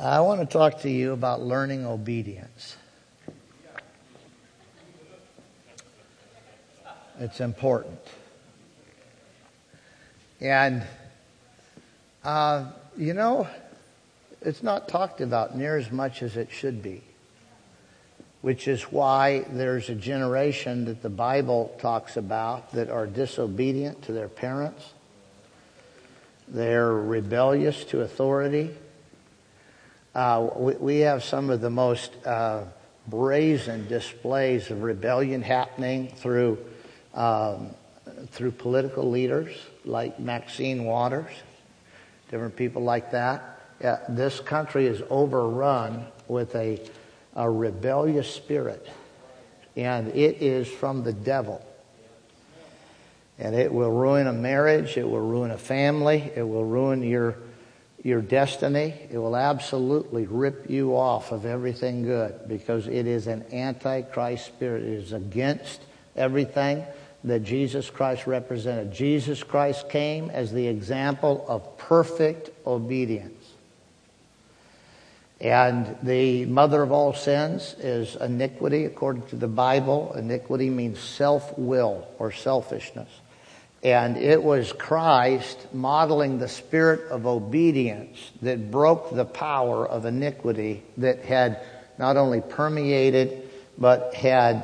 I want to talk to you about learning obedience. It's important. And, it's not talked about near as much as it should be, which is why there's a generation that the Bible talks about that are disobedient to their parents. They're rebellious to authority. We have some of the most brazen displays of rebellion happening through political leaders like Maxine Waters, different people like that. This country is overrun with a rebellious spirit, and it is from the devil. And it will ruin a marriage, it will ruin a family, it will ruin your destiny. It will absolutely rip you off of everything good because it is an antichrist spirit. It is against everything that Jesus Christ represented. Jesus Christ came as the example of perfect obedience. And the mother of all sins is iniquity, according to the Bible. Iniquity means self-will or selfishness. And it was Christ modeling the spirit of obedience that broke the power of iniquity that had not only permeated but had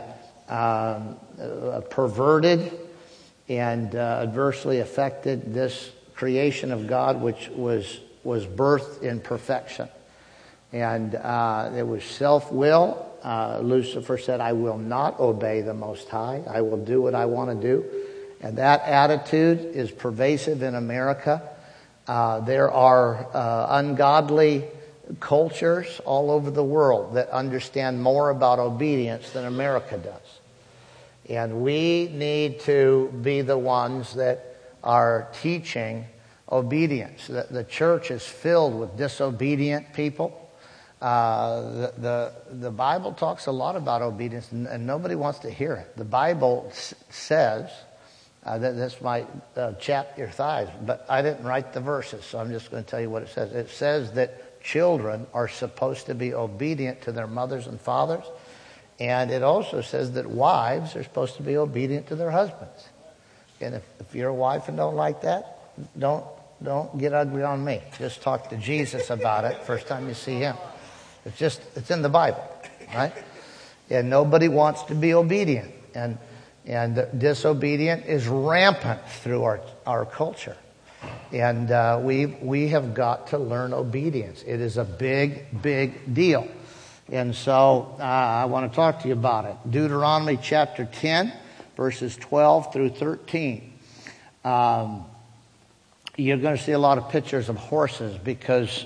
perverted and adversely affected this creation of God, which was birthed in perfection. And it was self-will. Lucifer said, "I will not obey the Most High. I will do what I want to do." And that attitude is pervasive in America. There are ungodly cultures all over the world that understand more about obedience than America does. And we need to be the ones that are teaching obedience. The church is filled with disobedient people. The Bible talks a lot about obedience, and nobody wants to hear it. The Bible says, this might chap your thighs, but I didn't write the verses, so I'm just going to tell you what it says. It says that children are supposed to be obedient to their mothers and fathers, and it also says that wives are supposed to be obedient to their husbands. And if you're a wife and don't like that, don't get ugly on me. Just talk to Jesus about it first time you see him. It's in the Bible, right? And nobody wants to be obedient. And disobedient is rampant through our culture. And we have got to learn obedience. It is a big, big deal. And so I want to talk to you about it. Deuteronomy chapter 10, verses 12 through 13. You're going to see a lot of pictures of horses because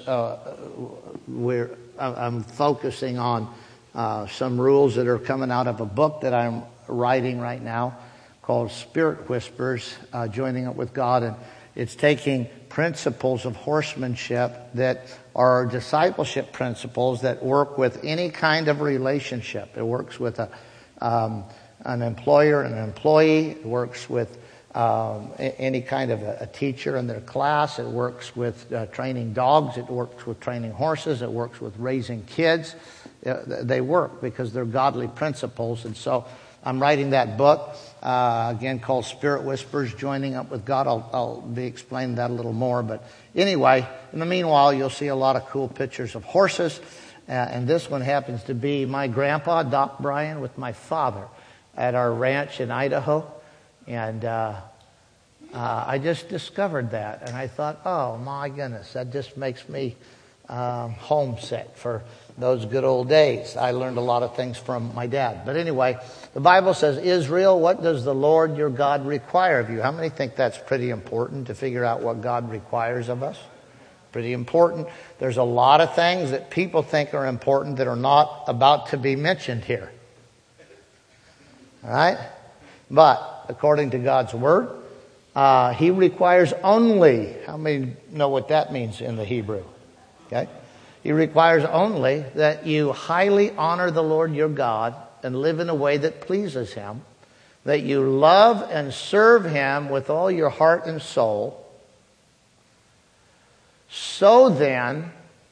I'm focusing on some rules that are coming out of a book that I'm writing right now called Spirit Whispers, Joining Up with God. And it's taking principles of horsemanship that are discipleship principles that work with any kind of relationship. It works with an employer and an employee. It works with any kind of a teacher in their class. It works with training dogs. It works with training horses. It works with raising kids. They work because they're godly principles. And so I'm writing that book, again, called Spirit Whispers, Joining Up with God. I'll be explaining that a little more. But anyway, in the meanwhile, you'll see a lot of cool pictures of horses. And this one happens to be my grandpa, Doc Bryan, with my father at our ranch in Idaho. And I just discovered that. And I thought, oh, my goodness, that just makes me homesick for those good old days. I learned a lot of things from my dad. But anyway, the Bible says, Israel, what does the Lord your God require of you? How many think that's pretty important to figure out what God requires of us? Pretty important. There's a lot of things that people think are important that are not about to be mentioned here. All right? But according to God's Word, He requires only, how many know what that means in the Hebrew? Okay? He requires only that you highly honor the Lord your God and live in a way that pleases Him, that you love and serve Him with all your heart and soul. So then,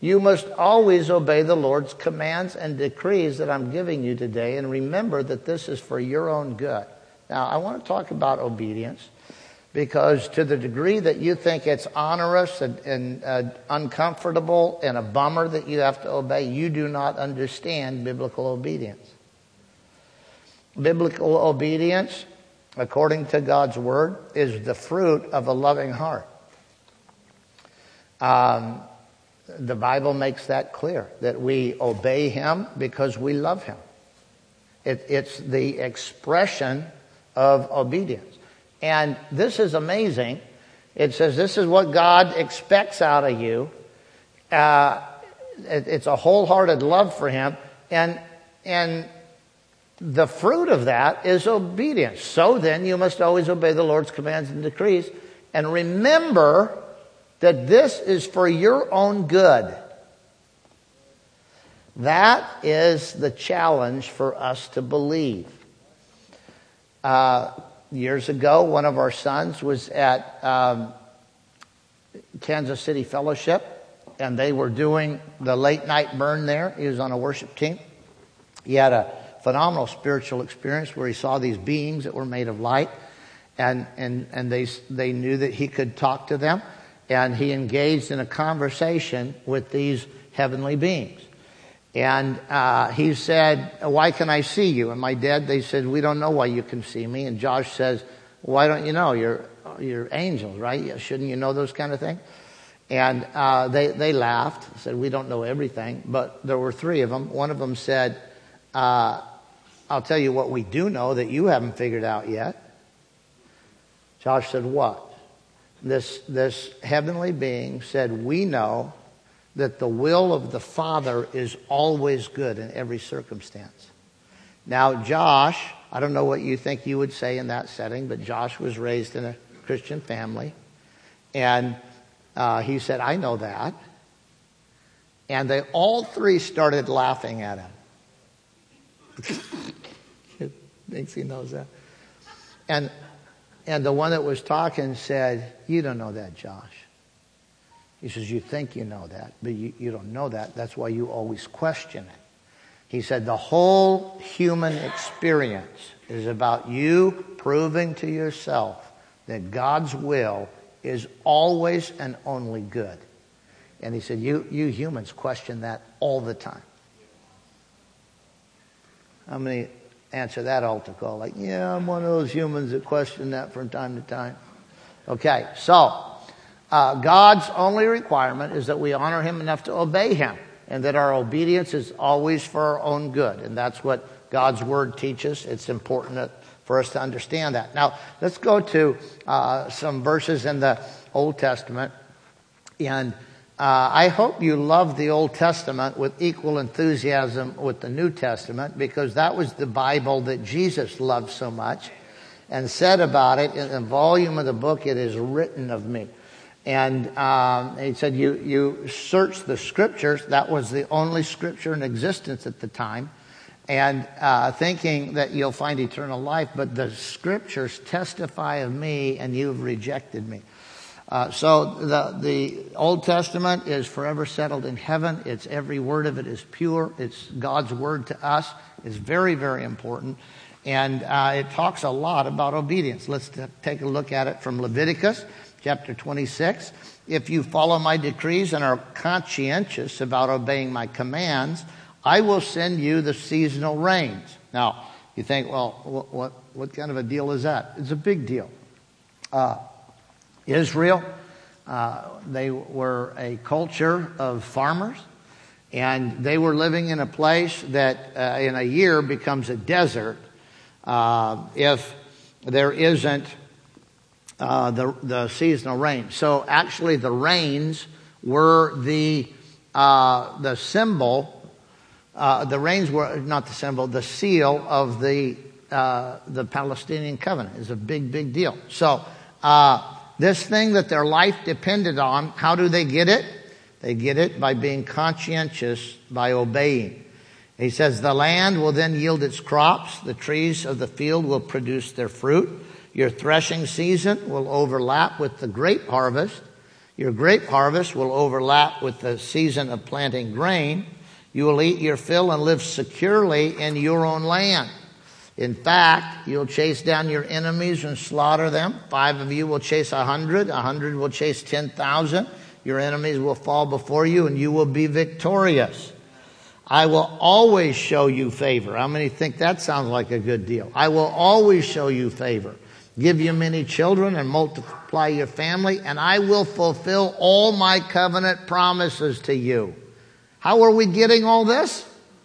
You must always obey the Lord's commands and decrees that I'm giving you today, and remember that this is for your own good. Now, I want to talk about obedience, because to the degree that you think it's onerous and uncomfortable and a bummer that you have to obey, you do not understand biblical obedience. Biblical obedience, according to God's word, is the fruit of a loving heart. The Bible makes that clear, that we obey him because we love him. It's the expression of obedience. And this is amazing. It says this is what God expects out of you. It's a wholehearted love for him. And the fruit of that is obedience. So then you must always obey the Lord's commands and decrees. And remember that this is for your own good. That is the challenge for us to believe. Years ago, one of our sons was at Kansas City Fellowship, and they were doing the late night burn there. He was on a worship team. He had a phenomenal spiritual experience where he saw these beings that were made of light, and they knew that he could talk to them, and he engaged in a conversation with these heavenly beings. And he said, "Why can I see you?" And my dad, they said, "We don't know why you can see me." And Josh says, "Why don't you know? You're angels, right? Shouldn't you know those kind of things?" And they laughed, said, "We don't know everything." But there were three of them. One of them said, "I'll tell you what we do know that you haven't figured out yet." Josh said, "What?" This heavenly being said, "We know that the will of the Father is always good in every circumstance." Now, Josh, I don't know what you think you would say in that setting, but Josh was raised in a Christian family. And he said, "I know that." And they all three started laughing at him. He thinks he knows that. And the one that was talking said, "You don't know that, Josh." He says, "You think you know that, but you don't know that. That's why you always question it." He said, "The whole human experience is about you proving to yourself that God's will is always and only good." And he said, you humans question that all the time. How many answer that altar call? Like, "Yeah, I'm one of those humans that question that from time to time." Okay, so God's only requirement is that we honor him enough to obey him, and that our obedience is always for our own good. And that's what God's word teaches. It's important for us to understand that. Now, let's go to some verses in the Old Testament. And I hope you love the Old Testament with equal enthusiasm with the New Testament, because that was the Bible that Jesus loved so much and said about it in the volume of the book, "It is written of me." And he said, you search the scriptures. That was the only scripture in existence at the time. And thinking that you'll find eternal life. But the scriptures testify of me, and you've rejected me. So the Old Testament is forever settled in heaven. It's every word of it is pure. It's God's word to us. It's very, very important. And it talks a lot about obedience. Let's take a look at it from Leviticus chapter 26. "If you follow my decrees and are conscientious about obeying my commands, I will send you the seasonal rains." Now, you think, well, what kind of a deal is that? It's a big deal. Israel, they were a culture of farmers, and they were living in a place that in a year becomes a desert if there isn't the seasonal rain. So actually the rains were the symbol. The rains were not the symbol, the seal of the Palestinian covenant. Is a big, big deal. So this thing that their life depended on, how do they get it? They get it by being conscientious, by obeying. He says, "The land will then yield its crops. The trees of the field will produce their fruit. Your threshing season will overlap with the grape harvest. Your grape harvest will overlap with the season of planting grain. You will eat your fill and live securely in your own land. In fact, you'll chase down your enemies and slaughter them. 5 of you will chase 100. 100 will chase 10,000. Your enemies will fall before you, and you will be victorious. I will always show you favor. How many think that sounds like a good deal? I will always show you favor. Give you many children and multiply your family, and I will fulfill all my covenant promises to you. How are we getting all this?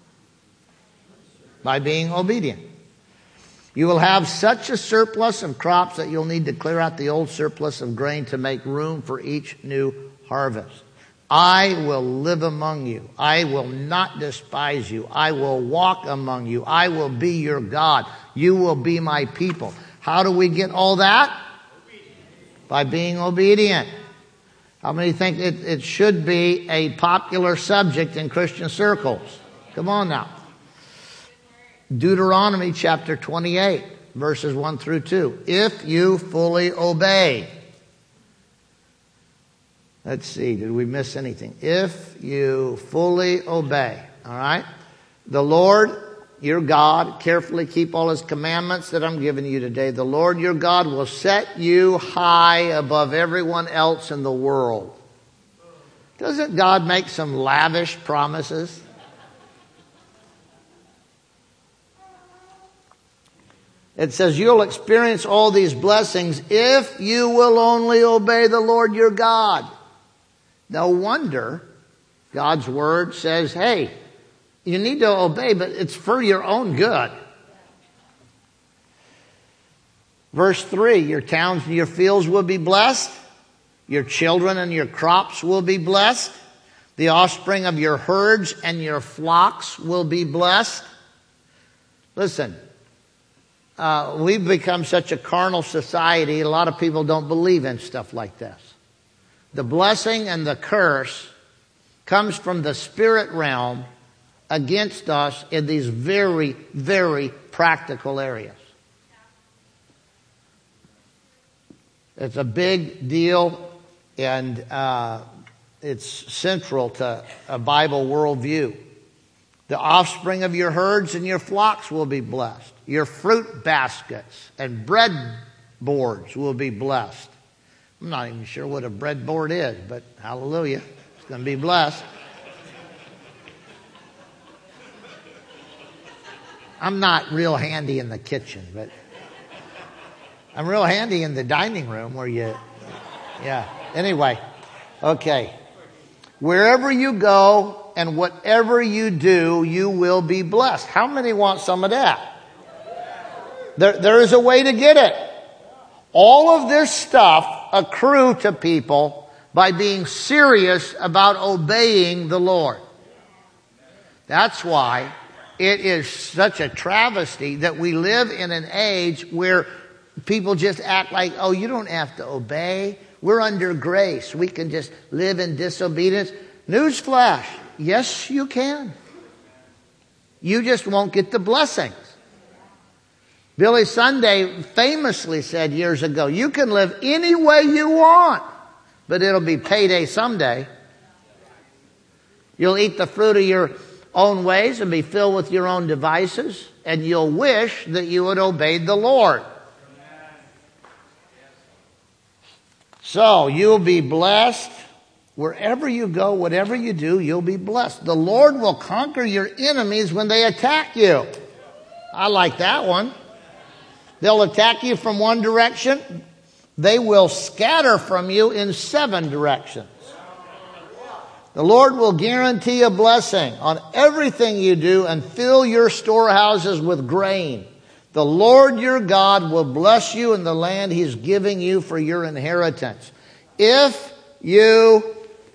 By being obedient. You will have such a surplus of crops that you'll need to clear out the old surplus of grain to make room for each new harvest. I will live among you. I will not despise you. I will walk among you. I will be your God. You will be my people. How do we get all that? By being obedient. How many think it should be a popular subject in Christian circles? Come on now. Deuteronomy chapter 28, verses 1 through 2. If you fully obey. Let's see, did we miss anything? If you fully obey. All right? The Lord, your God, carefully keep all His commandments that I'm giving you today. The Lord your God will set you high above everyone else in the world. Doesn't God make some lavish promises? It says you'll experience all these blessings if you will only obey the Lord your God. No wonder God's word says, hey, you need to obey, but it's for your own good. Verse 3, your towns and your fields will be blessed. Your children and your crops will be blessed. The offspring of your herds and your flocks will be blessed. Listen, we've become such a carnal society, a lot of people don't believe in stuff like this. The blessing and the curse comes from the spirit realm against us in these very, very practical areas. It's a big deal, and it's central to a Bible worldview. The offspring of your herds and your flocks will be blessed. Your fruit baskets and bread boards will be blessed. I'm not even sure what a breadboard is, but hallelujah, it's going to be blessed. I'm not real handy in the kitchen, but I'm real handy in the dining room where yeah. Anyway, okay. Wherever you go and whatever you do, you will be blessed. How many want some of that? There is a way to get it. All of this stuff accrue to people by being serious about obeying the Lord. That's why it is such a travesty that we live in an age where people just act like, oh, you don't have to obey. We're under grace. We can just live in disobedience. Newsflash. Yes, you can. You just won't get the blessings. Billy Sunday famously said years ago, you can live any way you want, but it'll be payday someday. You'll eat the fruit of your own ways and be filled with your own devices, and you'll wish that you had obeyed the Lord. So you'll be blessed. Wherever you go, whatever you do, you'll be blessed. The Lord will conquer your enemies when they attack you. I like that one. They'll attack you from one direction. They will scatter from you in 7 directions. The Lord will guarantee a blessing on everything you do and fill your storehouses with grain. The Lord your God will bless you in the land He's giving you for your inheritance. If you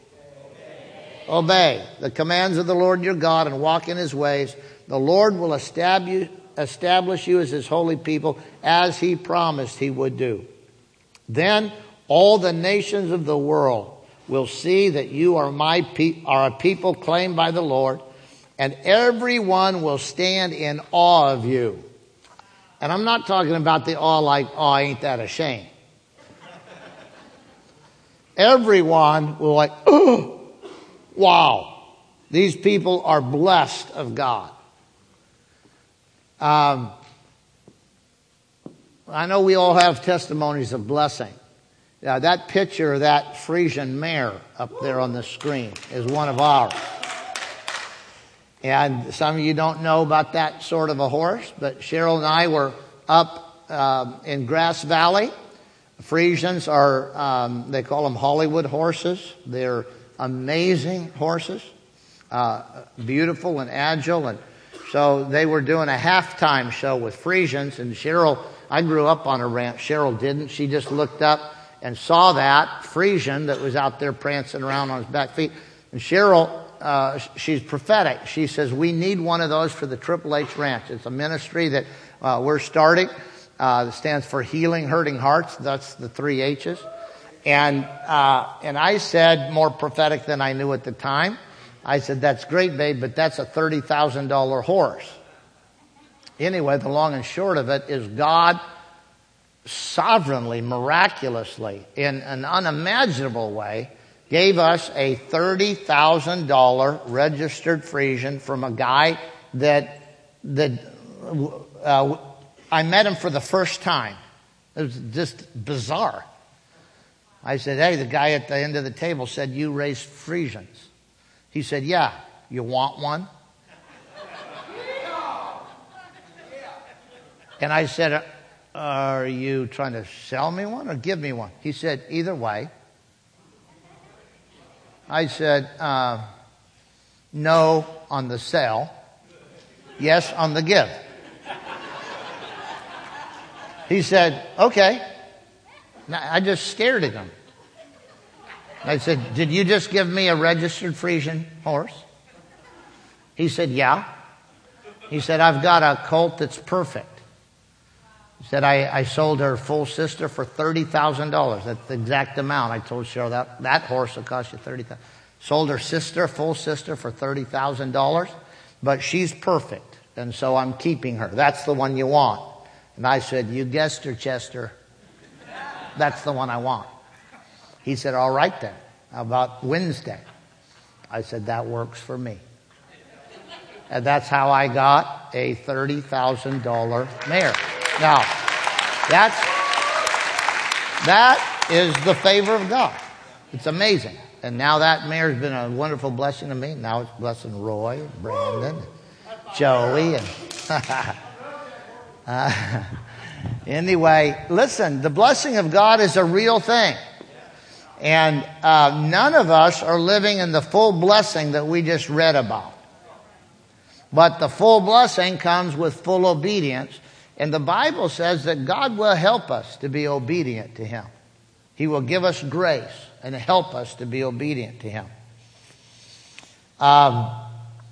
obey the commands of the Lord your God and walk in His ways, the Lord will establish you as His holy people, as He promised He would do. Then all the nations of the world will see that you are a people claimed by the Lord, and everyone will stand in awe of you. And I'm not talking about the awe like, oh, ain't that a shame? everyone will like, oh, wow, these people are blessed of God. I know we all have testimonies of blessing. That picture of that Frisian mare up there on the screen is one of ours. And some of you don't know about that sort of a horse, but Cheryl and I were up in Grass Valley. Frisians are, they call them Hollywood horses. They're amazing horses, beautiful and agile. And so they were doing a halftime show with Frisians. And Cheryl, I grew up on a ranch. Cheryl didn't. She just looked up and saw that Frisian that was out there prancing around on his back feet. And Cheryl, she's prophetic. She says, we need one of those for the Triple H Ranch. It's a ministry that we're starting. That stands for Healing Hurting Hearts. That's the 3 H's. And I said, more prophetic than I knew at the time, I said, that's great, babe, but that's a $30,000 horse. Anyway, the long and short of it is God sovereignly, miraculously, in an unimaginable way, gave us a $30,000 registered Frisian from a guy that I met him for the first time. It was just bizarre. I said, hey, the guy at the end of the table said, you raise Frisians. He said, yeah, you want one? And I said, are you trying to sell me one or give me one? He said, either way. I said, no on the sell, yes on the give. He said, okay. I just stared at him. I said, did you just give me a registered Frisian horse? He said, yeah. He said, I've got a colt that's perfect. He said, I sold her full sister for $30,000. That's the exact amount. I told Cheryl that horse will cost you $30,000. Sold her sister, full sister, for $30,000. But she's perfect. And so I'm keeping her. That's the one you want. And I said, you guessed her, Chester. That's the one I want. He said, all right then. How about Wednesday? I said, that works for me. And that's how I got a $30,000 mare. Now, that is the favor of God. It's amazing. And now that mare's been a wonderful blessing to me. Now it's blessing Roy, Brandon, Joey, and anyway, listen, the blessing of God is a real thing. And none of us are living in the full blessing that we just read about. But the full blessing comes with full obedience. And the Bible says that God will help us to be obedient to Him. He will give us grace and help us to be obedient to Him. Wow.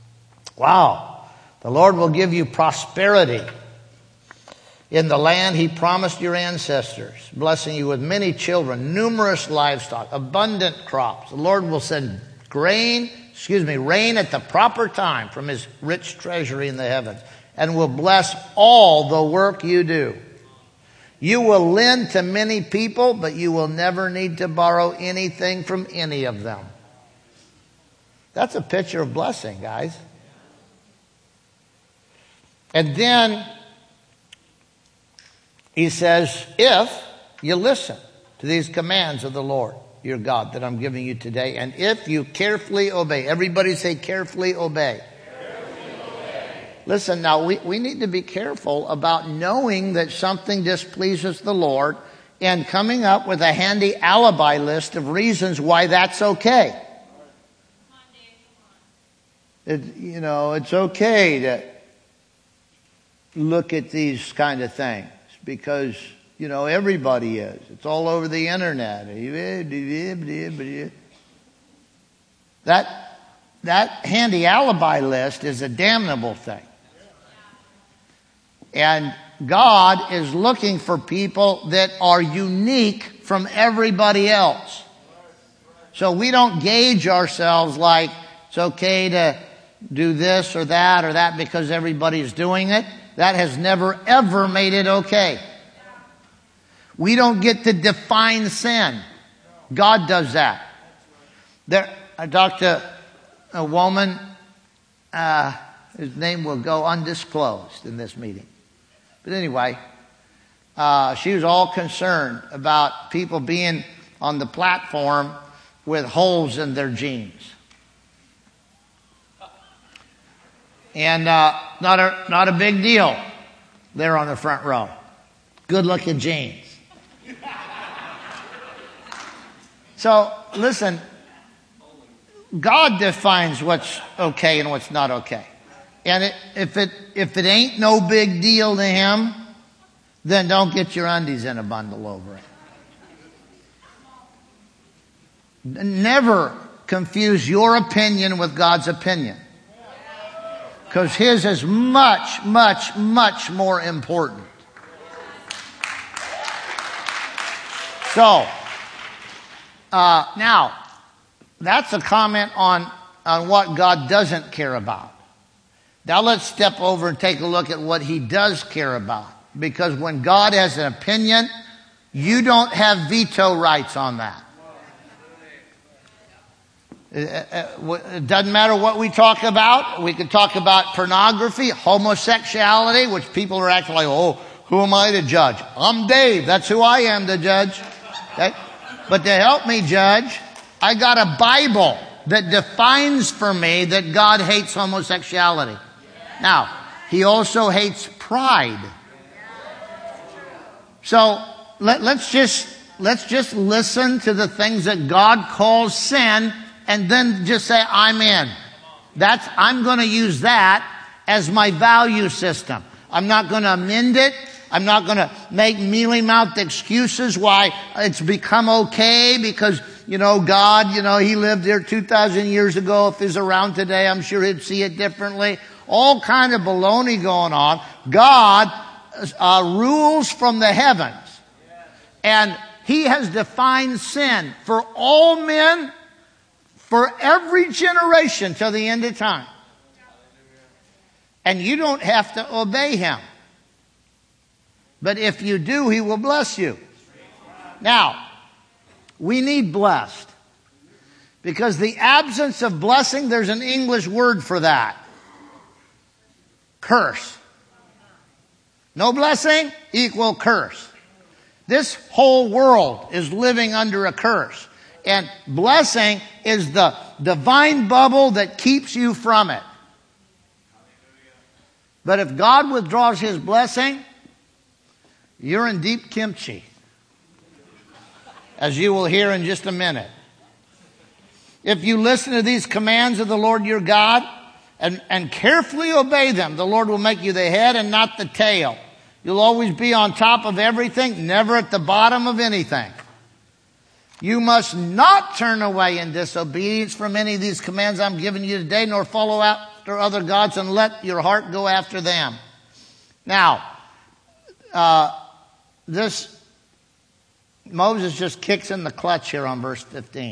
The Lord will give you prosperity in the land He promised your ancestors, blessing you with many children, numerous livestock, abundant crops. The Lord will send rain at the proper time from His rich treasury in the heavens, and will bless all the work you do. You will lend to many people, but you will never need to borrow anything from any of them. That's a picture of blessing, guys. And then He says, if you listen to these commands of the Lord, your God, that I'm giving you today, and if you carefully obey. Everybody say carefully obey. Listen, now, we need to be careful about knowing that something displeases the Lord and coming up with a handy alibi list of reasons why that's okay. It's okay to look at these kind of things because, everybody is. It's all over the internet. That handy alibi list is a damnable thing. And God is looking for people that are unique from everybody else. So we don't gauge ourselves like it's okay to do this or that because everybody's doing it. That has never, ever made it okay. We don't get to define sin. God does that. I talked to a woman, whose name will go undisclosed in this meeting. But anyway, she was all concerned about people being on the platform with holes in their jeans. And not a big deal. They're on the front row. Good looking jeans. So listen, God defines what's okay and what's not okay. And if it ain't no big deal to Him, then don't get your undies in a bundle over it. Never confuse your opinion with God's opinion. Because His is much, much, much more important. So, now, that's a comment on what God doesn't care about. Now let's step over and take a look at what He does care about. Because when God has an opinion, you don't have veto rights on that. It doesn't matter what we talk about. We could talk about pornography, homosexuality, which people are acting like, oh, who am I to judge? I'm Dave. That's who I am to judge. Okay? But to help me judge, I got a Bible that defines for me that God hates homosexuality. Now, He also hates pride. So let's just listen to the things that God calls sin, and then just say, I'm in. I'm going to use that as my value system. I'm not going to amend it. I'm not going to make mealy-mouthed excuses why it's become okay because, God, He lived here 2,000 years ago. If He's around today, I'm sure He'd see it differently. All kind of baloney going on. God rules from the heavens. And He has defined sin for all men, for every generation till the end of time. And you don't have to obey Him. But if you do, He will bless you. Now, we need blessed. Because the absence of blessing, there's an English word for that. Curse. No blessing equal curse. This whole world is living under a curse. And blessing is the divine bubble that keeps you from it. But if God withdraws His blessing, you're in deep kimchi, as you will hear in just a minute. If you listen to these commands of the Lord your God and carefully obey them, the Lord will make you the head and not the tail. You'll always be on top of everything, never at the bottom of anything. You must not turn away in disobedience from any of these commands I'm giving you today, nor follow after other gods and let your heart go after them. Now, Moses just kicks in the clutch here on verse 15.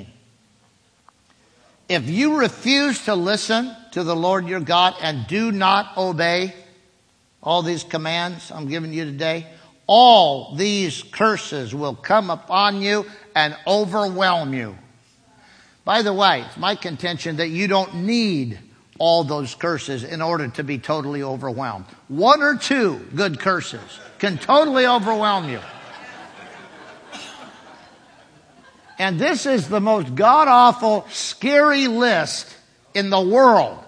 If you refuse to listen to the Lord your God and do not obey all these commands I'm giving you today, all these curses will come upon you and overwhelm you. By the way, it's my contention that you don't need all those curses in order to be totally overwhelmed. One or two good curses can totally overwhelm you. And this is the most god-awful, scary list in the world.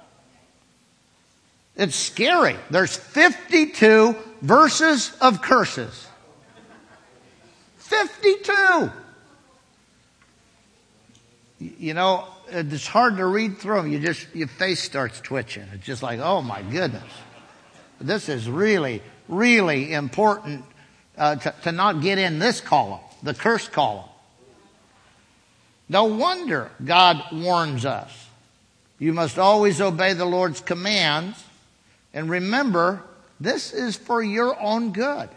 It's scary. There's 52 verses of curses. 52! It's hard to read through them. Your face starts twitching. It's just like, oh my goodness. This is really, really important to not get in this column, the curse column. No wonder God warns us. You must always obey the Lord's commands. And remember, this is for your own good.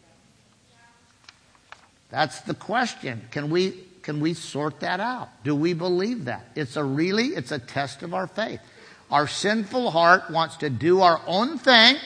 That's the question. Can we sort that out? Do we believe that? It's a test of our faith. Our sinful heart wants to do our own thing,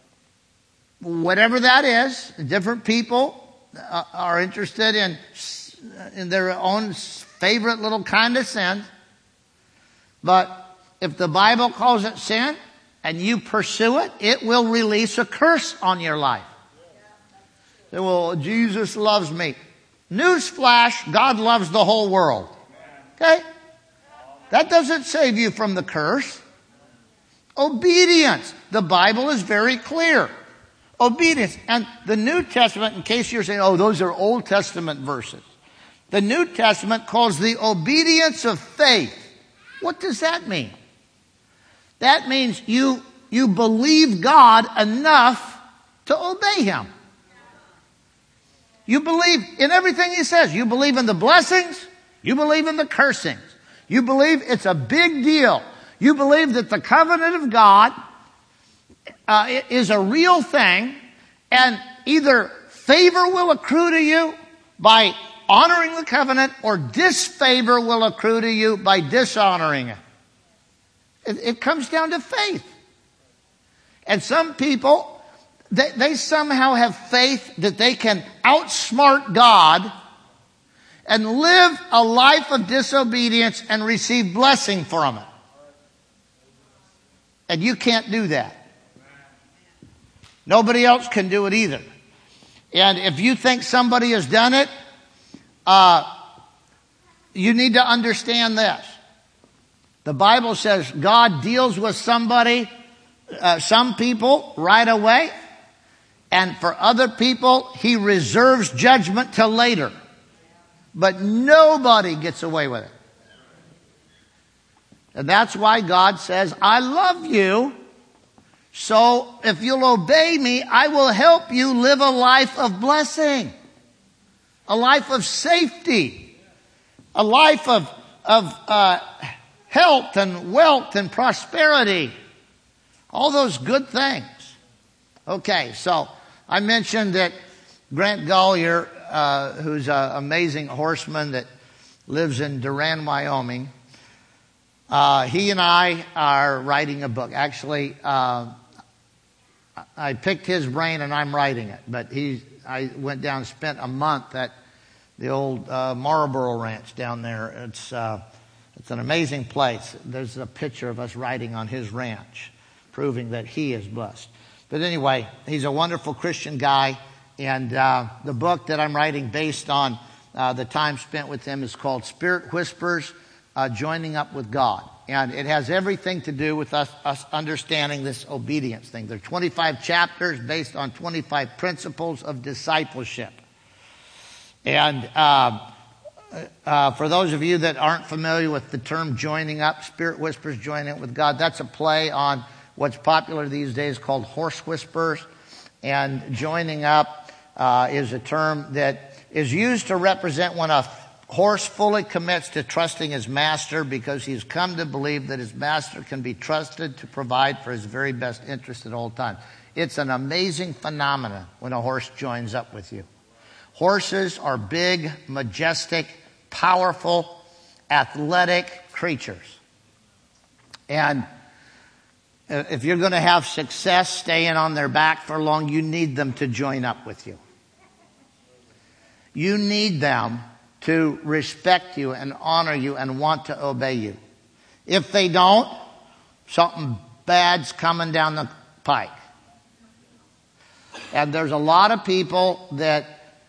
whatever that is. Different people are interested in in their own favorite little kind of sin. But if the Bible calls it sin and you pursue it, it will release a curse on your life. Say, well, Jesus loves me. Newsflash, God loves the whole world. Okay? That doesn't save you from the curse. Obedience. The Bible is very clear. Obedience. And the New Testament, in case you're saying, oh, those are Old Testament verses. The New Testament calls the obedience of faith. What does that mean? That means you believe God enough to obey Him. You believe in everything He says. You believe in the blessings. You believe in the cursings. You believe it's a big deal. You believe that the covenant of God is a real thing, and either favor will accrue to you by honoring the covenant, or disfavor will accrue to you by dishonoring it. It comes down to faith. And some people, they somehow have faith that they can outsmart God and live a life of disobedience and receive blessing from it. And you can't do that. Nobody else can do it either. And if you think somebody has done it, you need to understand this. The Bible says God deals with somebody, some people right away, and for other people, He reserves judgment till later. But nobody gets away with it. And that's why God says, I love you, so if you'll obey me, I will help you live a life of blessing, a life of safety, a life of health and wealth and prosperity, all those good things. Okay, so I mentioned that Grant Gollier, who's an amazing horseman that lives in Durand, Wyoming, he and I are writing a book. Actually, I picked his brain and I'm writing it. But I went down and spent a month at the old Marlboro Ranch down there. It's an amazing place. There's a picture of us riding on his ranch, proving that he is blessed. But anyway, he's a wonderful Christian guy. And the book that I'm writing based on the time spent with him is called Spirit Whispers, Joining Up with God. And it has everything to do with us understanding this obedience thing. There are 25 chapters based on 25 principles of discipleship. And for those of you that aren't familiar with the term joining up, Spirit Whispers, Joining Up with God, that's a play on what's popular these days called horse whispers. And joining up is a term that is used to represent when a horse fully commits to trusting his master because he's come to believe that his master can be trusted to provide for his very best interest at all times. It's an amazing phenomenon when a horse joins up with you. Horses are big, majestic, powerful, athletic creatures. And if you're going to have success staying on their back for long, you need them to join up with you. You need them to respect you and honor you and want to obey you. If they don't, something bad's coming down the pike. And there's a lot of people that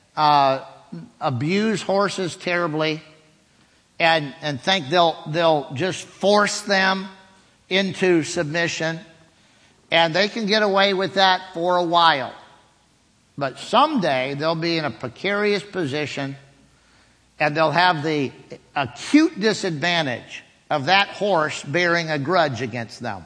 abuse horses terribly and think they'll just force them into submission, and they can get away with that for a while. But someday they'll be in a precarious position, and they'll have the acute disadvantage of that horse bearing a grudge against them.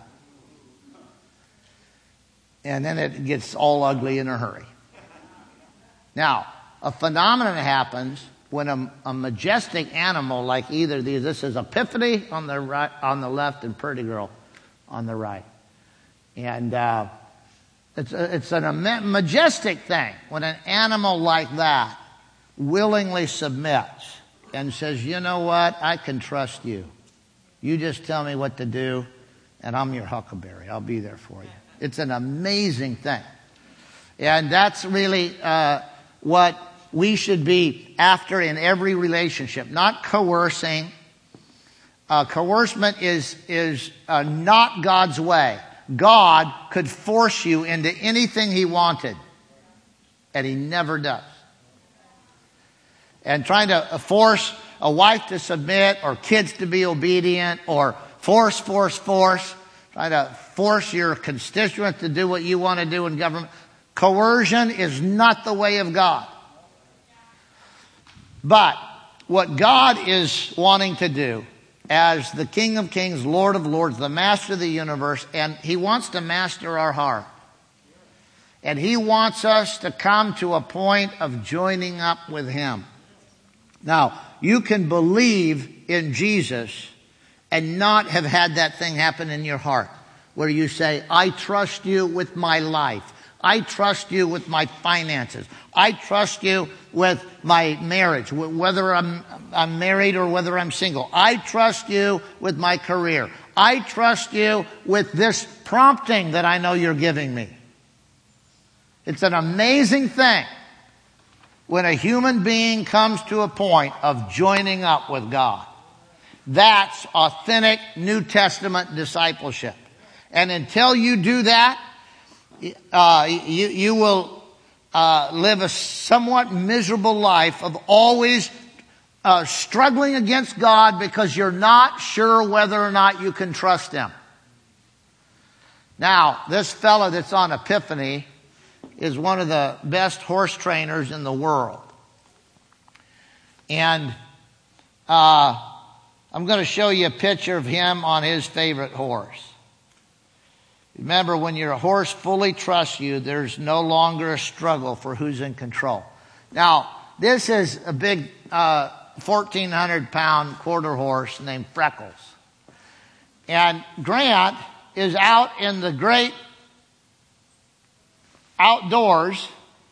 And then it gets all ugly in a hurry. Now, a phenomenon happens when a majestic animal like either of these, this is Epiphany on the right, on the left, and Purdy Girl on the right. And it's a majestic thing when an animal like that willingly submits and says, you know what, I can trust you. You just tell me what to do, and I'm your huckleberry. I'll be there for you. It's an amazing thing. And that's really what we should be after in every relationship. Not coercing. Coercement is not God's way. God could force you into anything He wanted, and He never does. And trying to force a wife to submit or kids to be obedient or force, trying to force your constituents to do what you want to do in government. Coercion is not the way of God. But what God is wanting to do as the King of Kings, Lord of Lords, the Master of the universe, and He wants to master our heart. And He wants us to come to a point of joining up with Him. Now, you can believe in Jesus and not have had that thing happen in your heart, where you say, I trust you with my life. I trust you with my finances. I trust you with my marriage, whether I'm married or whether I'm single. I trust you with my career. I trust you with this prompting that I know you're giving me. It's an amazing thing when a human being comes to a point of joining up with God. That's authentic New Testament discipleship. And until you do that, you will live a somewhat miserable life of always struggling against God because you're not sure whether or not you can trust Him. Now, this fella that's on Epiphany is one of the best horse trainers in the world. And I'm going to show you a picture of him on his favorite horse. Remember, when your horse fully trusts you, there's no longer a struggle for who's in control. Now, this is a big 1,400-pound quarter horse named Freckles. And Grant is out in the great outdoors,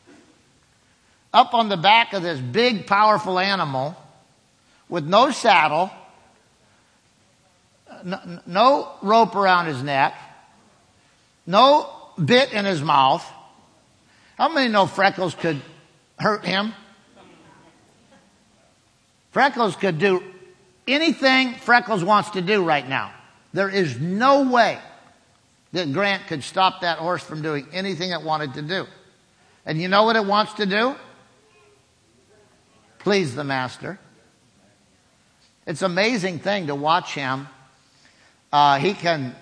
up on the back of this big, powerful animal with no saddle, no rope around his neck, no bit in his mouth. How many know Freckles could hurt him? Freckles could do anything Freckles wants to do right now. There is no way that Grant could stop that horse from doing anything it wanted to do. And you know what it wants to do? Please the master. It's an amazing thing to watch him. He can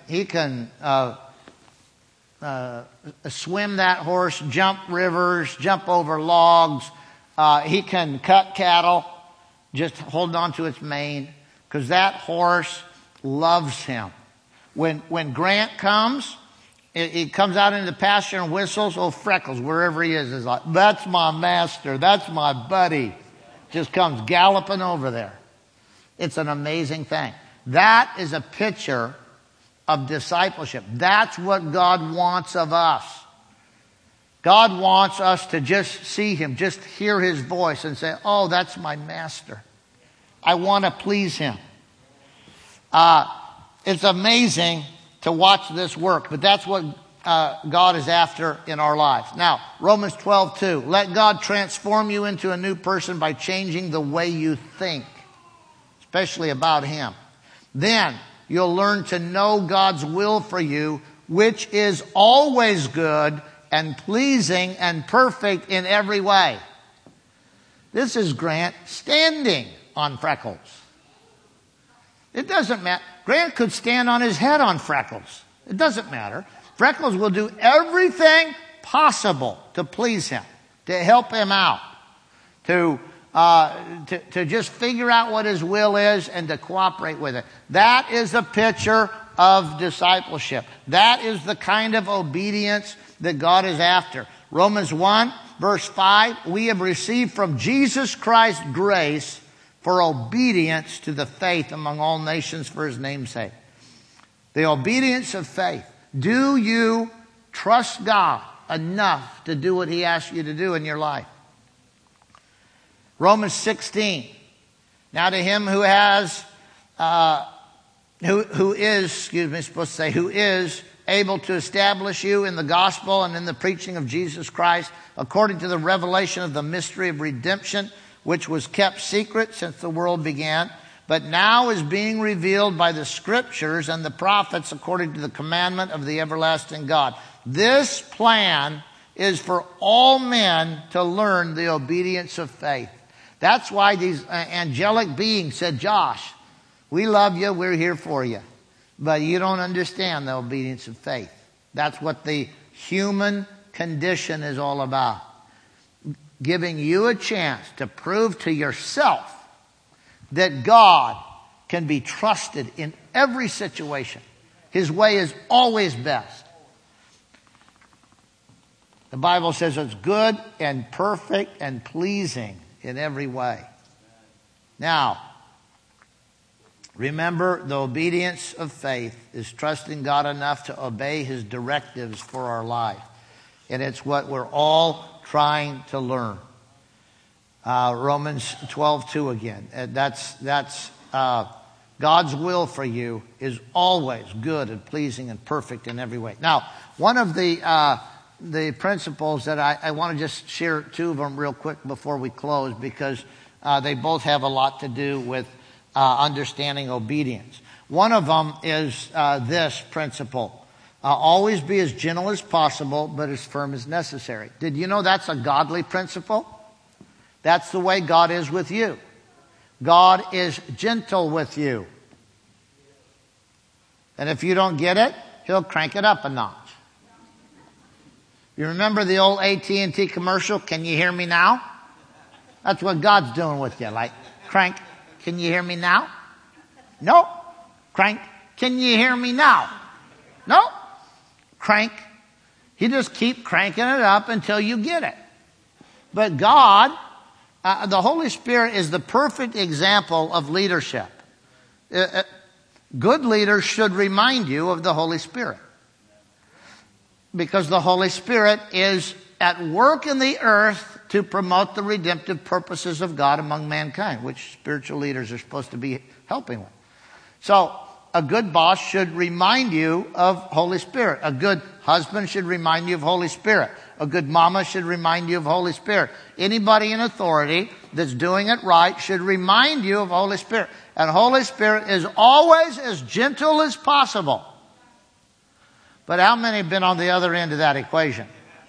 swim that horse, jump rivers, jump over logs. He can cut cattle, just hold on to its mane, because that horse loves him. When Grant comes, he comes out into the pasture and whistles. Oh, Freckles, wherever he is like, that's my master. That's my buddy. Just comes galloping over there. It's an amazing thing. That is a picture of discipleship. That's what God wants of us. God wants us to just see Him, just hear His voice and say, oh, that's my master. I want to please Him. It's amazing to watch this work, but that's what God is after in our lives. Now, Romans 12:2. Let God transform you into a new person by changing the way you think, especially about Him. Then you'll learn to know God's will for you, which is always good and pleasing and perfect in every way. This is Grant standing on Freckles. It doesn't matter. Grant could stand on his head on Freckles. It doesn't matter. Freckles will do everything possible to please him, to help him out, to just figure out what his will is and to cooperate with it. That is a picture of discipleship. That is the kind of obedience that God is after. Romans 1, verse 5, we have received from Jesus Christ grace for obedience to the faith among all nations for His name's sake. The obedience of faith. Do you trust God enough to do what He asks you to do in your life? Romans 16. Now to him who has, who is able to establish you in the gospel and in the preaching of Jesus Christ, according to the revelation of the mystery of redemption, which was kept secret since the world began, but now is being revealed by the Scriptures and the prophets according to the commandment of the everlasting God. This plan is for all men to learn the obedience of faith. That's why these angelic beings said, Josh, we love you, we're here for you. But you don't understand the obedience of faith. That's what the human condition is all about. Giving you a chance to prove to yourself that God can be trusted in every situation. His way is always best. The Bible says it's good and perfect and pleasing in every way. Now, remember, the obedience of faith is trusting God enough to obey His directives for our life. And it's what we're all trying to learn. Romans 12:2 again. That's God's will for you is always good and pleasing and perfect in every way. Now, one of the principles that I want to just share two of them real quick before we close, because they both have a lot to do with understanding obedience. One of them is this principle. Always be as gentle as possible, but as firm as necessary. Did you know that's a godly principle? That's the way God is with you. God is gentle with you. And if you don't get it, He'll crank it up a notch. You remember the old AT&T commercial, "Can you hear me now?" That's what God's doing with you. Like, crank, "Can you hear me now?" No. Crank, "Can you hear me now?" No. Crank. He just keep cranking it up until you get it. But God, the Holy Spirit is the perfect example of leadership. Good leaders should remind you of the Holy Spirit. Because the Holy Spirit is at work in the earth to promote the redemptive purposes of God among mankind, which spiritual leaders are supposed to be helping with. So, a good boss should remind you of Holy Spirit. A good husband should remind you of Holy Spirit. A good mama should remind you of Holy Spirit. Anybody in authority that's doing it right should remind you of Holy Spirit. And Holy Spirit is always as gentle as possible. But how many have been on the other end of that equation?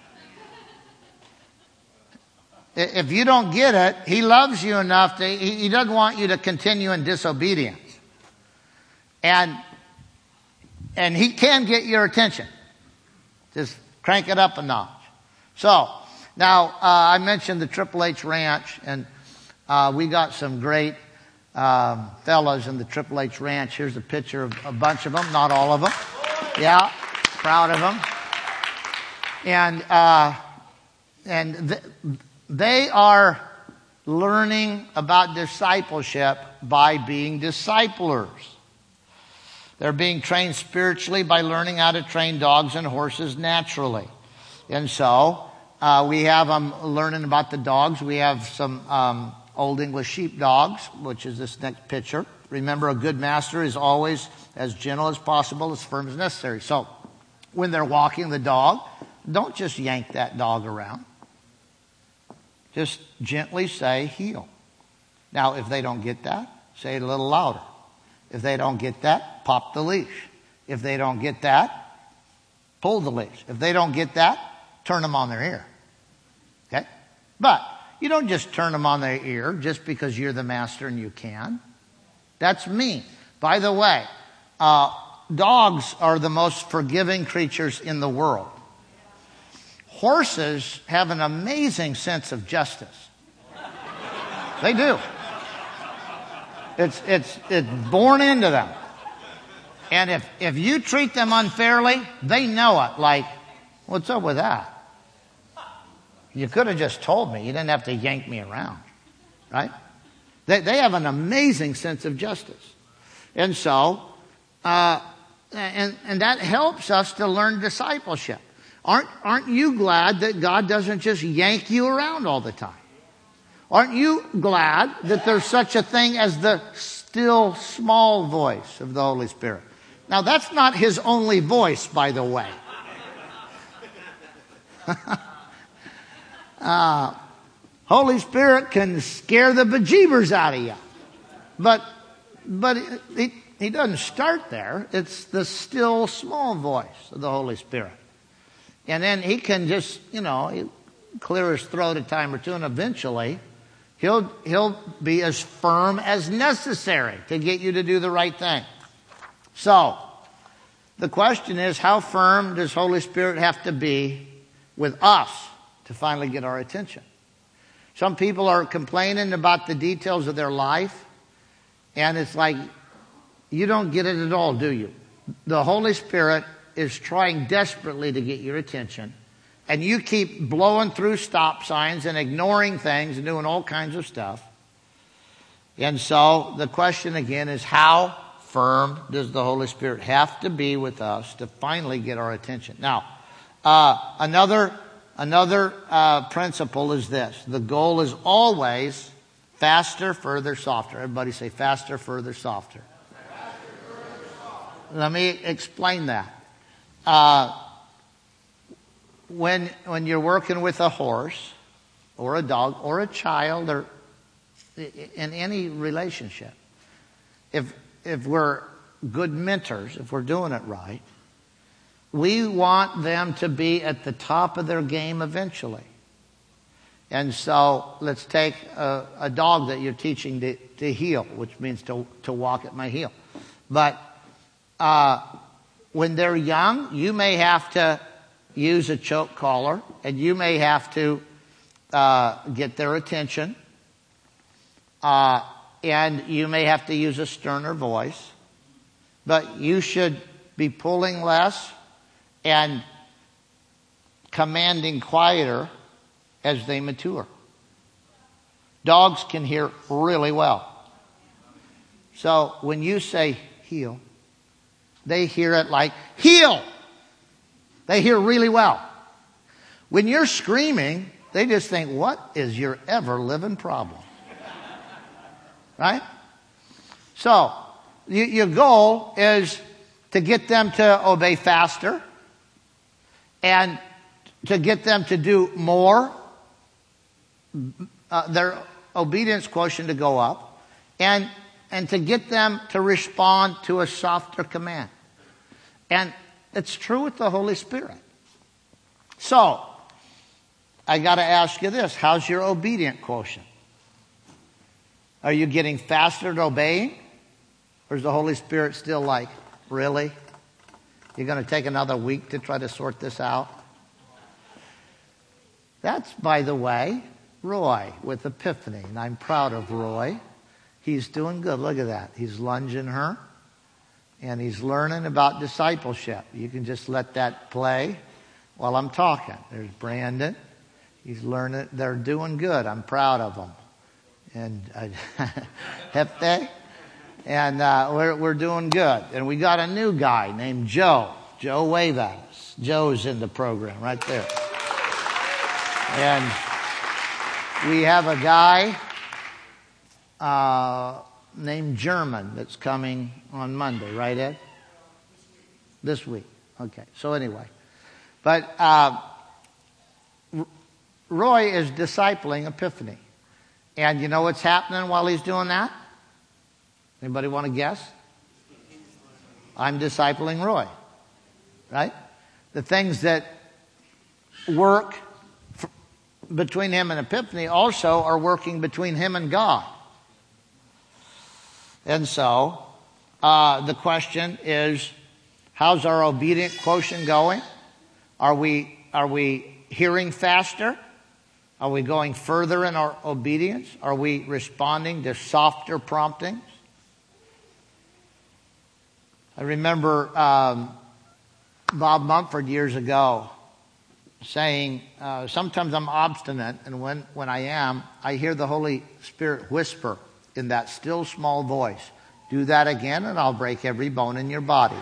If you don't get it, He loves you enough to, He doesn't want you to continue in disobedience. And He can get your attention. Just crank it up a notch. So, now, I mentioned the Triple H Ranch, and we got some great fellas in the Triple H Ranch. Here's a picture of a bunch of them, not all of them. Yeah, proud of them. And they are learning about discipleship by being disciplers. They're being trained spiritually by learning how to train dogs and horses naturally. And so, we have them learning about the dogs. We have some Old English sheep dogs, which is this next picture. Remember, a good master is always as gentle as possible, as firm as necessary. So, when they're walking the dog, don't just yank that dog around. Just gently say, "Heel." Now, if they don't get that, say it a little louder. If they don't get that, pop the leash. If they don't get that, pull the leash. If they don't get that, turn them on their ear. Okay? But you don't just turn them on their ear just because you're the master and you can. That's mean. By the way, dogs are the most forgiving creatures in the world. Horses have an amazing sense of justice. They do. It's born into them. And if you treat them unfairly, they know it. Like, what's up with that? You could have just told me. You didn't have to yank me around. Right? They have an amazing sense of justice. And so, and that helps us to learn discipleship. Aren't you glad that God doesn't just yank you around all the time? Aren't you glad that there's such a thing as the still small voice of the Holy Spirit? Now, that's not his only voice, by the way. Holy Spirit can scare the bejeebers out of you. But he doesn't start there. It's the still small voice of the Holy Spirit. And then he can just, clear his throat a time or two, and eventually he'll be as firm as necessary to get you to do the right thing. So, the question is, how firm does Holy Spirit have to be with us to finally get our attention? Some people are complaining about the details of their life, and it's like, you don't get it at all, do you? The Holy Spirit is trying desperately to get your attention, and you keep blowing through stop signs and ignoring things and doing all kinds of stuff. And so the question again is, how firm does the Holy Spirit have to be with us to finally get our attention? Now, another principle is this. The goal is always faster, further, softer. Everybody say faster, further, softer. Let me explain that. When you're working with a horse or a dog or a child or in any relationship, if we're good mentors, if we're doing it right, we want them to be at the top of their game eventually. And so let's take a dog that you're teaching to heel, which means to walk at my heel. But when they're young, you may have to use a choke collar, and you may have to get their attention, and you may have to use a sterner voice. But you should be pulling less and commanding quieter as they mature. Dogs can hear really well. So when you say heel, they hear it like heel. They hear really well. When you're screaming, they just think, what is your ever-living problem? Right? So, your goal is to get them to obey faster and to get them to do more, their obedience quotient to go up, and to get them to respond to a softer command. And it's true with the Holy Spirit. So, I got to ask you this. How's your obedient quotient? Are you getting faster at obeying? Or is the Holy Spirit still like, really? You're going to take another week to try to sort this out? That's, by the way, Roy with Epiphany. And I'm proud of Roy. He's doing good. Look at that. He's lunging her. And he's learning about discipleship. You can just let that play while I'm talking. There's Brandon. He's learning. They're doing good. I'm proud of them. And Hefte. And we're doing good. And we got a new guy named Joe. Joe, wave at us. Joe's in the program right there. And we have a guy named German that's coming on Monday, right, Ed? This week. Okay. So anyway. But Roy is discipling Epiphany. And you know what's happening while he's doing that? Anybody want to guess? I'm discipling Roy. Right? The things that work between him and Epiphany also are working between him and God. And so, the question is, how's our obedient quotient going? Are we hearing faster? Are we going further in our obedience? Are we responding to softer promptings? I remember Bob Mumford years ago saying, sometimes I'm obstinate, and when I am, I hear the Holy Spirit whisper in that still small voice, do that again and I'll break every bone in your body.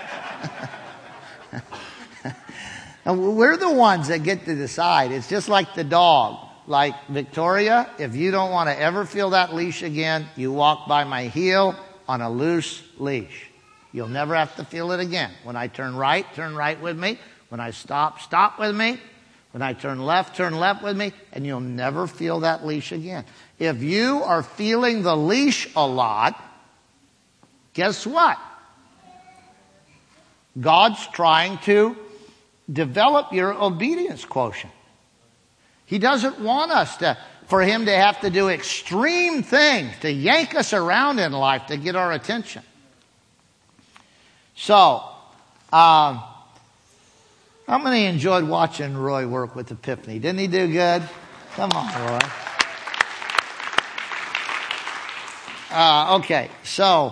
And we're the ones that get to decide. It's just like the dog. Like Victoria, if you don't want to ever feel that leash again, you walk by my heel on a loose leash. You'll never have to feel it again. When I turn right with me. When I stop with me. When I turn left with me. And you'll never feel that leash again. If you are feeling the leash a lot, guess what? God's trying to develop your obedience quotient. He doesn't want us for Him to have to do extreme things, to yank us around in life to get our attention. So, how many enjoyed watching Roy work with Epiphany? Didn't he do good? Come on, Roy. Okay, so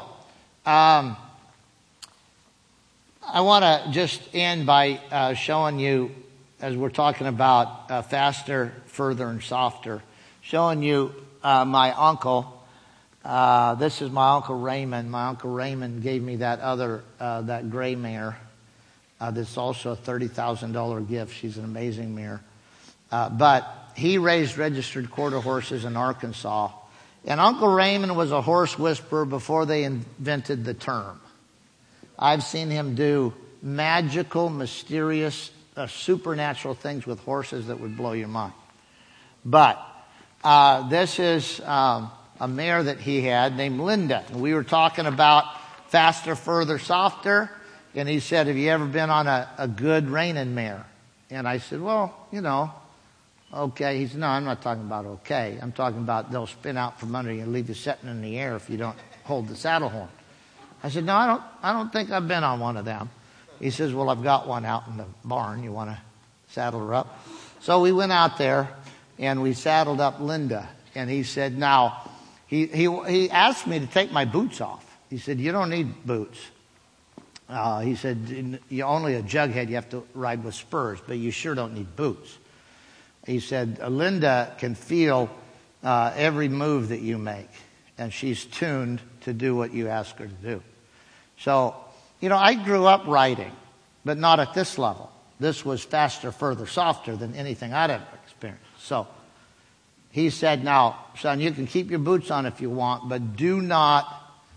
I want to just end by showing you, as we're talking about faster, further, and softer, showing you my uncle. This is my Uncle Raymond. My Uncle Raymond gave me that gray mare. That's also a $30,000 gift. She's an amazing mare. But he raised registered quarter horses in Arkansas. And Uncle Raymond was a horse whisperer before they invented the term. I've seen him do magical, mysterious, supernatural things with horses that would blow your mind. But this is a mare that he had named Linda. And we were talking about faster, further, softer. And he said, have you ever been on a good reining mare? And I said, well, okay. He said, no, I'm not talking about okay. I'm talking about they'll spin out from under you and leave you sitting in the air if you don't hold the saddle horn. I said, no, I don't think I've been on one of them. He says, well, I've got one out in the barn. You want to saddle her up? So we went out there and we saddled up Linda. And he said, now, he asked me to take my boots off. He said, you don't need boots. He said, you're only a jughead. You have to ride with spurs, but you sure don't need boots. He said, Linda can feel every move that you make, and she's tuned to do what you ask her to do. So, I grew up riding, but not at this level. This was faster, further, softer than anything I'd ever experienced. So he said, now, son, you can keep your boots on if you want, but do not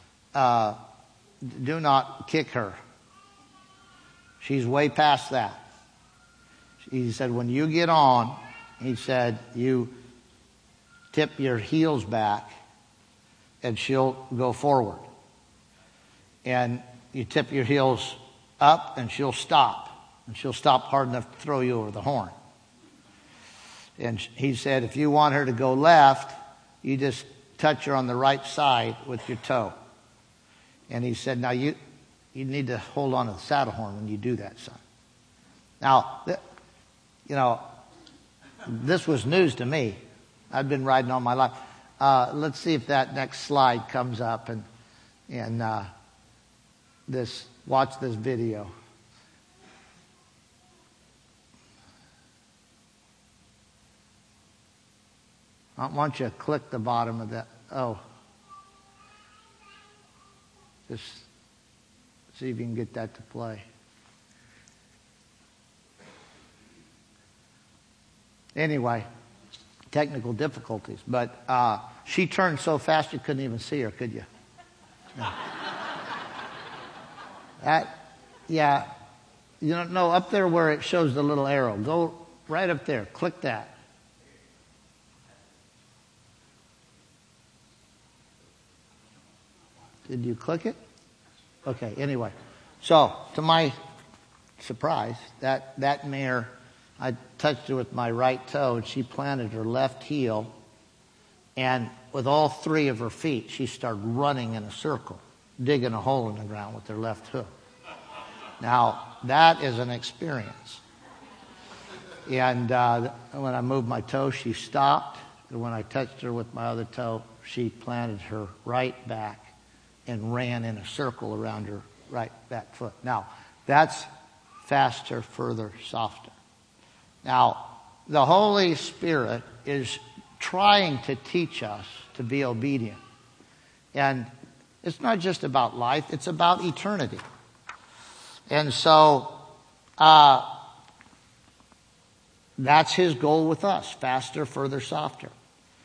kick her. She's way past that. He said, when you get on, he said, you tip your heels back and she'll go forward. And you tip your heels up and she'll stop. And she'll stop hard enough to throw you over the horn. And he said, if you want her to go left, you just touch her on the right side with your toe. And he said, now you need to hold on to the saddle horn when you do that, son. Now, this was news to me. I've been riding all my life. Let's see if that next slide comes up and watch this video. I want you to click the bottom of that. Oh. Just see if you can get that to play. Anyway, technical difficulties. But she turned so fast you couldn't even see her, could you? No. Up there where it shows the little arrow. Go right up there. Click that. Did you click it? Okay, anyway. So, to my surprise, that mare, I touched her with my right toe, and she planted her left heel, and with all three of her feet, she started running in a circle, digging a hole in the ground with her left hoof. Now, that is an experience. And when I moved my toe, she stopped. And when I touched her with my other toe, she planted her right back and ran in a circle around her right back foot. Now, that's faster, further, softer. Now, the Holy Spirit is trying to teach us to be obedient. And it's not just about life, it's about eternity. And so, that's His goal with us, faster, further, softer.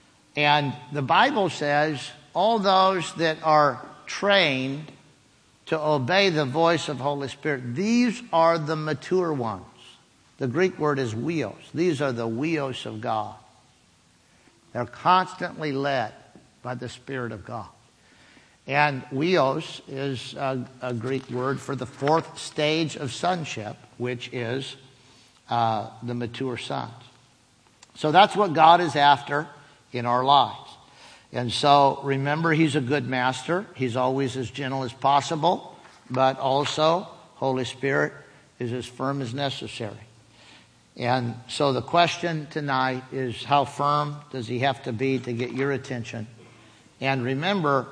And the Bible says all those that are trained to obey the voice of Holy Spirit. These are the mature ones. The Greek word is huios. These are the huios of God. They're constantly led by the Spirit of God. And huios is a Greek word for the fourth stage of sonship, which is the mature sons. So that's what God is after in our lives. And so remember, He's a good master. He's always as gentle as possible, but also Holy Spirit is as firm as necessary. And so the question tonight is, how firm does He have to be to get your attention? And remember,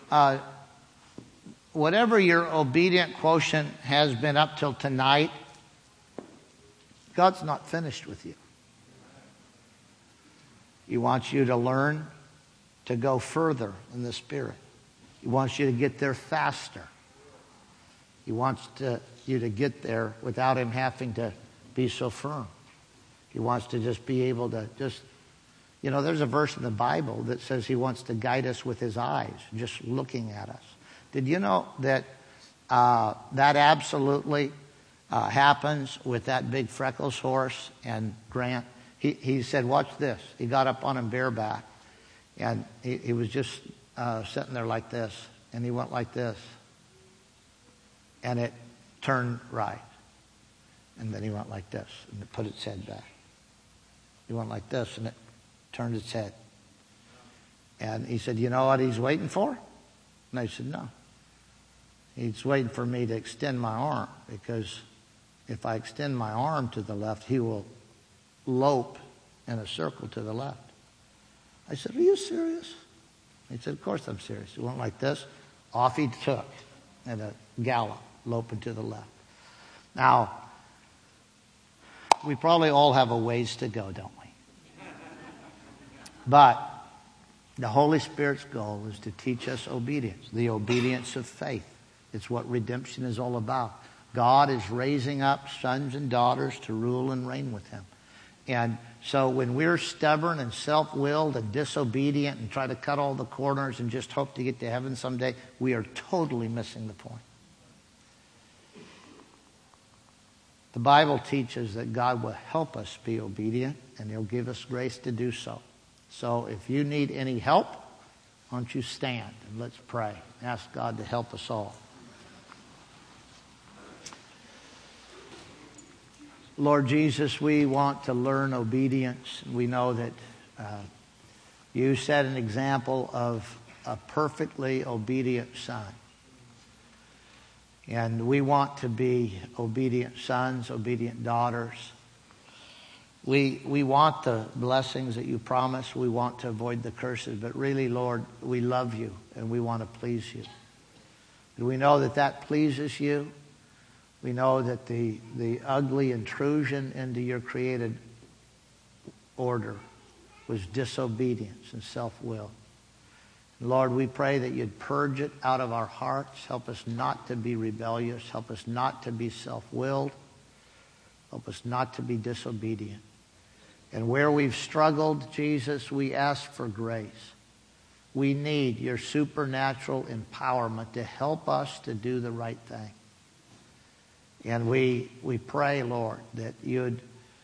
whatever your obedient quotient has been up till tonight, God's not finished with you. He wants you to learn to go further in the Spirit. He wants you to get there faster. He wants you to get there without Him having to be so firm. He wants to just be able to just, there's a verse in the Bible that says He wants to guide us with His eyes, just looking at us. Did you know that that absolutely happens with that big Freckles horse and Grant? He said, watch this. He got up on him bareback, and he was just sitting there like this, and he went like this, and it turned right. And then he went like this, and it put its head back. He went like this, and it turned its head. And he said, you know what he's waiting for? And I said, no. He's waiting for me to extend my arm, because if I extend my arm to the left, he will lope in a circle to the left. I said, are you serious? He said, of course I'm serious. He went like this. Off he took at a gallop, loping to the left. Now, we probably all have a ways to go, don't we? But the Holy Spirit's goal is to teach us obedience, the obedience of faith. It's what redemption is all about. God is raising up sons and daughters to rule and reign with Him. And so when we're stubborn and self-willed and disobedient and try to cut all the corners and just hope to get to heaven someday, we are totally missing the point. The Bible teaches that God will help us be obedient, and He'll give us grace to do so. So if you need any help, why don't you stand and let's pray. Ask God to help us all. Lord Jesus, we want to learn obedience. We know that you set an example of a perfectly obedient son. And we want to be obedient sons, obedient daughters. We want the blessings that you promise. We want to avoid the curses. But really, Lord, we love you and we want to please you. And we know that that pleases you. We know that the ugly intrusion into your created order was disobedience and self-will. Lord, we pray that you'd purge it out of our hearts. Help us not to be rebellious. Help us not to be self-willed. Help us not to be disobedient. And where we've struggled, Jesus, we ask for grace. We need your supernatural empowerment to help us to do the right thing. And we pray, Lord, that you'd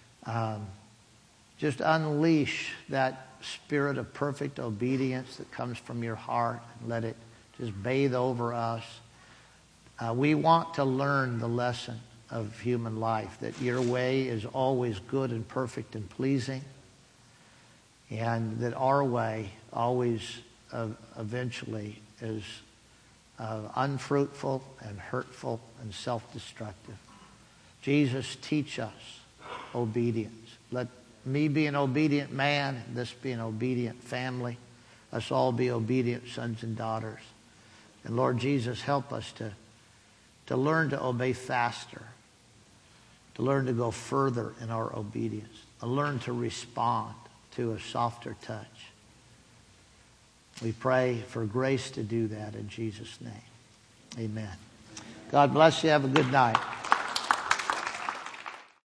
just unleash that spirit of perfect obedience that comes from your heart and let it just bathe over us. We want to learn the lesson of human life, that your way is always good and perfect and pleasing, and that our way always eventually is unfruitful and hurtful and self-destructive. Jesus, teach us obedience. Let me be an obedient man, and this be an obedient family. Us all be obedient sons and daughters. And Lord Jesus, help us to learn to obey faster, to learn to go further in our obedience, to learn to respond to a softer touch. We pray for grace to do that in Jesus' name. Amen. God bless you. Have a good night.